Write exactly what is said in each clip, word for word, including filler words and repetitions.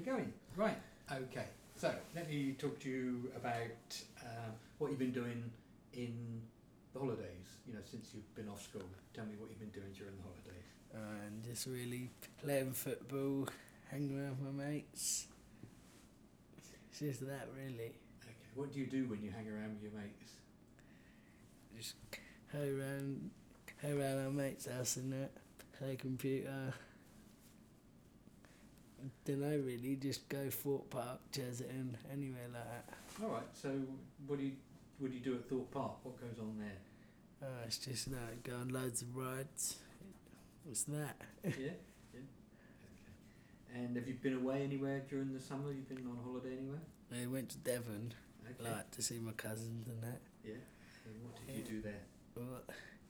going. Right, okay. So, let me talk to you about um, what you've been doing in the holidays, you know, since you've been off school. Tell me what you've been doing during the holidays. Uh, and just really playing football, hanging around with my mates. It's just that, really. Okay, what do you do when you hang around with your mates? Just go around, go around our mates' house and that, play computer. Don't know, really, just go Thorpe Park, Cheshunt, anywhere like that. Alright, so what do you what do you do at Thorpe Park? What goes on there? Uh, it's just like go on loads of rides. What's that? Yeah, yeah. Okay. And have you been away anywhere during the summer? You've been on holiday anywhere? I went to Devon, Okay. like to see my cousins and that. Yeah. And what did you do there? Well,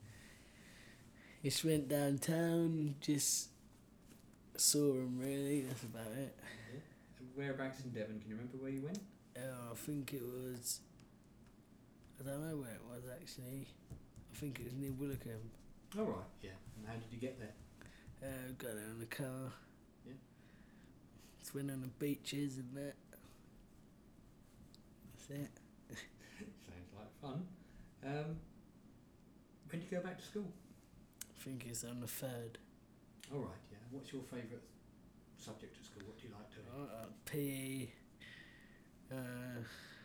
just went downtown, just saw them really, that's about it. Yeah. And whereabouts in Devon? Can you remember where you went? Uh, I think it was, I don't know where it was actually. I think it was near Willicombe. Oh right, yeah. And how did you get there? Uh, got there in the car. Yeah. Just went on the beaches and that. That's it. Sounds like fun. Um, when do you go back to school? I think it's on the third. All right, yeah. What's your favourite subject at school? What do you like doing? Uh, P E. Uh,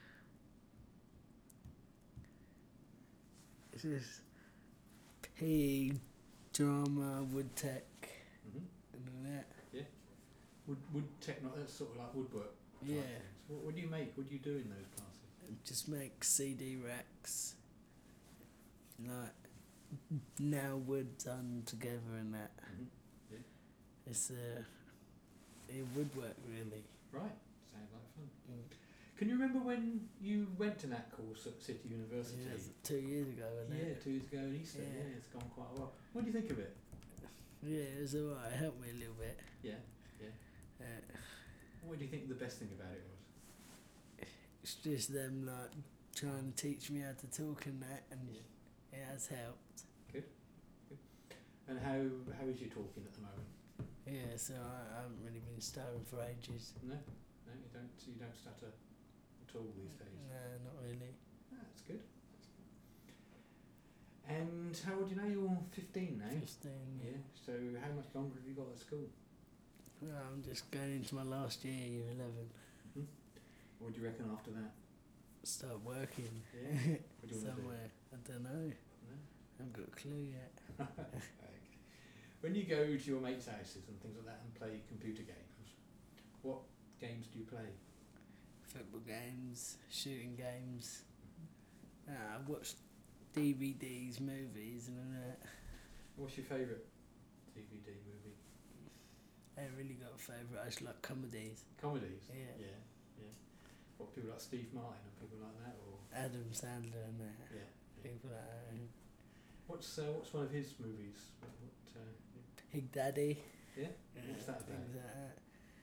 it's just P E, drama, wood tech, Mm-hmm. and all that. Yeah. Wood, wood techno, that's sort of like woodwork. type Yeah. things. What, what do you make? What do you do in those classes? Just make C D racks, like nail wood done together and that. Mm-hmm. Yeah. It's uh, a woodwork really. Right. Sounds like fun. Mm. Can you remember when you went to that course at City University? Yeah, it was two years ago, wasn't Yeah, it? two years ago in Easter. Yeah. Yeah. It's gone quite a while. What do you think of it? Yeah, it was alright. It helped me a little bit. Yeah. Yeah. Uh, What do you think the best thing about it was? it's just them like trying to teach me how to talk and that, and Yeah. it has helped. Good. Good. And how how is your talking at the moment? Yeah, so I, I haven't really been stuttering for ages. No, no, you don't. You don't stutter at all these days. No, not really. Ah, that's good. That's good. And how old are you now? You're fifteen now. Fifteen. Yeah. So how much longer have you got at school? Well, I'm just going into my last year, year eleven. Mm-hmm. What do you reckon after that? Start working. Yeah. What do you want to do? Somewhere. I don't know. No? I haven't got a clue yet. Okay. When you go to your mates' houses and things like that and play computer games, what games do you play? Football games, shooting games. Ah, I watch D V Ds, movies, and all that. What's your favourite D V D movie? I ain't really got a favourite. I just like comedies. Comedies? Yeah. Yeah, yeah. What, people like Steve Martin and people like that? Or Adam Sandler and that. Yeah. yeah. People like that. What's, uh, what's one of his movies? What, what, uh, Big Daddy. yeah? What's that about? Things like that.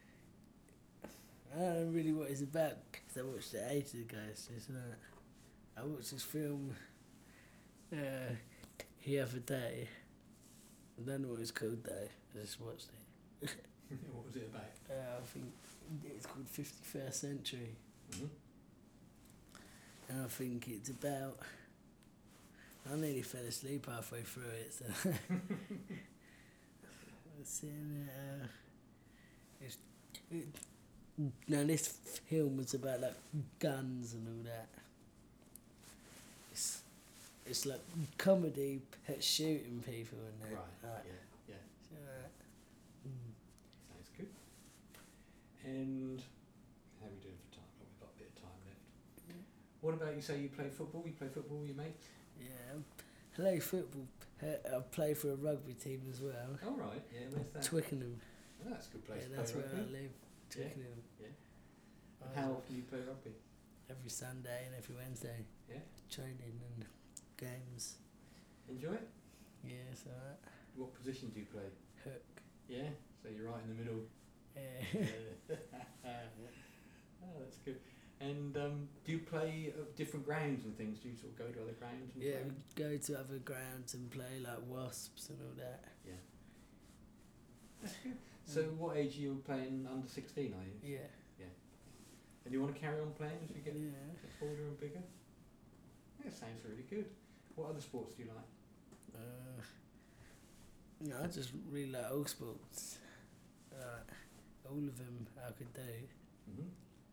I don't know really what it's about because I watched it ages ago. It's just like, I watched this film uh, the other day. I don't know what it's called though. I just watched it. What was it about? Uh, I think it's called fifty-first Century. Mm-hmm. And I think it's about... I nearly fell asleep halfway through it, so... It's in, uh, it's, it, now this film was about like guns and all that. It's, it's like comedy at shooting people and that. Right, Like, yeah, yeah. so, uh, mm. Sounds good. And how are we doing for time? Oh, we've got a bit of time left. Yeah. What about you say you play football? You play football with your mates? Yeah, I play football. I play for a rugby team as well. Oh, right, yeah, where's that? Twickenham. Oh, that's a good place Yeah, to that's play where rugby. I live. Twickenham. Yeah. I And how often do you play rugby? Every Sunday and every Wednesday. Yeah. Training and games. Enjoy it? Yeah, so that. What position do you play? Hook. Yeah, so you're right in the middle. Yeah. Yeah. Oh, that's good. And um, do you play at different grounds and things? Do you sort of go to other grounds? And Yeah, play? we go to other grounds and play like wasps and all that. Yeah. That's good. So what age are you playing? Under sixteen, are you? Yeah. And you want to carry on playing as you get, Yeah. get older and bigger? Yeah, sounds really good. What other sports do you like? Uh, no, I just really like all sports. Uh, all of them I could do. Mm-hmm.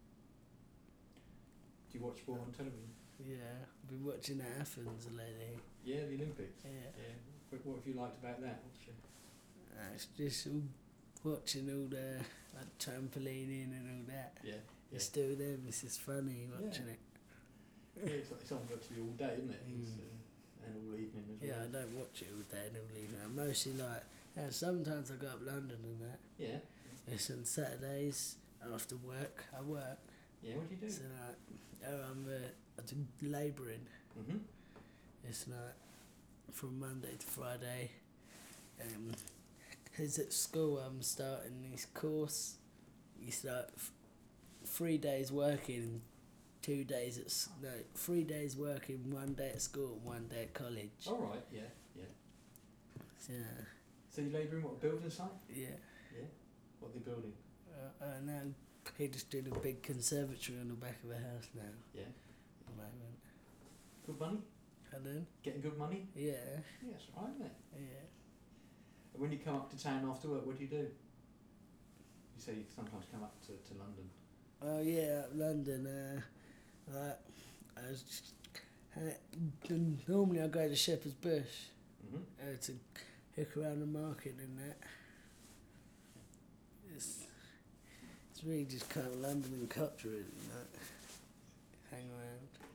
Do you watch sport on television? Yeah, I've been watching Athens lately. Yeah, the Olympics. Yeah. Yeah. What, what have you liked about that? What's your... Uh, it's just all watching all the like trampolining and all that. Yeah. Yeah. It's still them. It's just funny watching Yeah. it. Yeah, it's, it's on virtually all day, isn't it? It's, Mm. uh, and all evening as Yeah, I well. don't watch it all day and all evening. I mostly like. Yeah, sometimes I go up London and that. Yeah. It's on Saturdays after work. I work. Yeah, what do you do? So like, oh, I'm uh, I do labouring. Mm-hmm. It's like from Monday to Friday. Um, cause at school I'm starting this course. You start f- three days working, two days at s- no, three days working, one day at school, and one day at college. All right. Yeah. Yeah. So, yeah, So you labour in what, a building site? yeah. Yeah. What are they building? Uh, uh, now he just did a big conservatory on the back of a house now. Yeah. At the moment. Good money? And then, Getting good money? yeah, Yeah, that's right, isn't it? yeah. And when you come up to town after work, what do you do? You say you sometimes come up to, to London. Oh yeah, London. Uh, like, I was just, uh, normally I go to Shepherd's Bush Mm-hmm. uh, to hook around the market and that. It's it's really just kind of London and Copter, you know. Hang around.